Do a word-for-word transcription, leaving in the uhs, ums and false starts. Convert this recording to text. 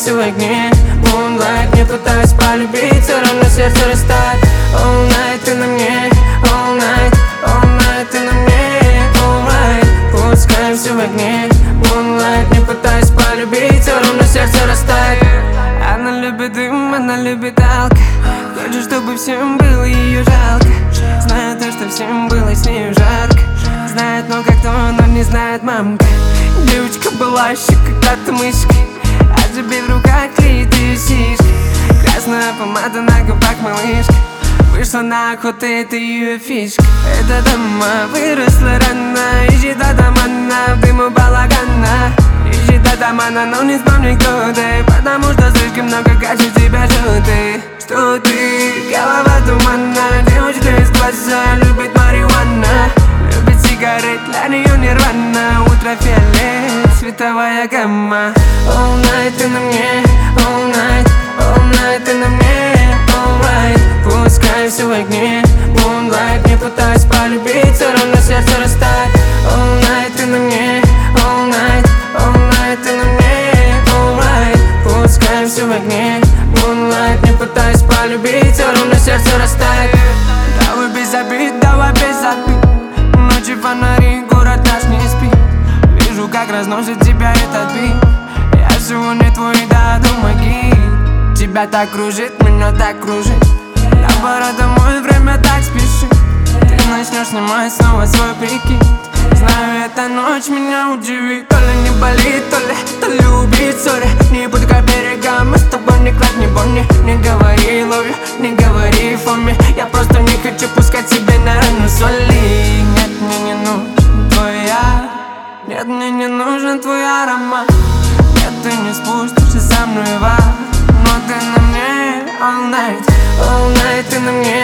Пускаемся в огне, moonlight. Не пытаюсь полюбить, все равно сердце растает. All night ты на мне, all night, all night ты на мне, alright. Пускаемся в огне, moonlight. Не пытаюсь полюбить, все равно сердце растает. Она любит дым, она любит алко. Хочет, чтобы всем было ее жалко. Знает то, что всем было с нею жарко. Знает много кто, но не знает мамка. Девочка была еще когда-то мышкой, а тебе в руках клеит ее сишка. Красная помада на губах малышка. Вышла на охоту, это ее фишка. Эта дама выросла рано, ищет атамана, в дыму балагана. Ищет атамана, но не вспомни, кто ты, потому что слишком много качеств тебя желтый. Что ты, голова туманна, девочка из класса любит марихуана. Любит сигарет, для нее нирвана. Ультрафиолет, световая гамма. All night ты на мне, all night, all night ты на мне, alright. Пускаемся в огне, moonlight. Не пытаюсь полюбить, все равно сердце растает. All night ты на мне, all night, all night ты на мне, alright. Пускаемся в огне, moonlight. Не пытаюсь полюбить, все равно сердце растает. Давай без обид, давай без обид. Ночи фонари, город наш не спит. Вижу, как разносит тебя этот бит. Я сегодня твой, да, до могил. Тебя так кружит, меня так кружит. Я пора домой, время так спешит. Ты начнешь снимать снова свой прикид. Знаю, эта ночь меня удивит. То ли не болит, то ли, то ли убит, сори. Не буду к берегам, мы с тобой не клад, не бони. Не говори love you, не говори for me. Я просто не хочу пускать себе на рану соли. Нет, мне не нужен твоя, нет, мне не нужен твой аромат. Нет, ты не спустишься со мной в ад. Но ты на мне all night, all night ты на мне.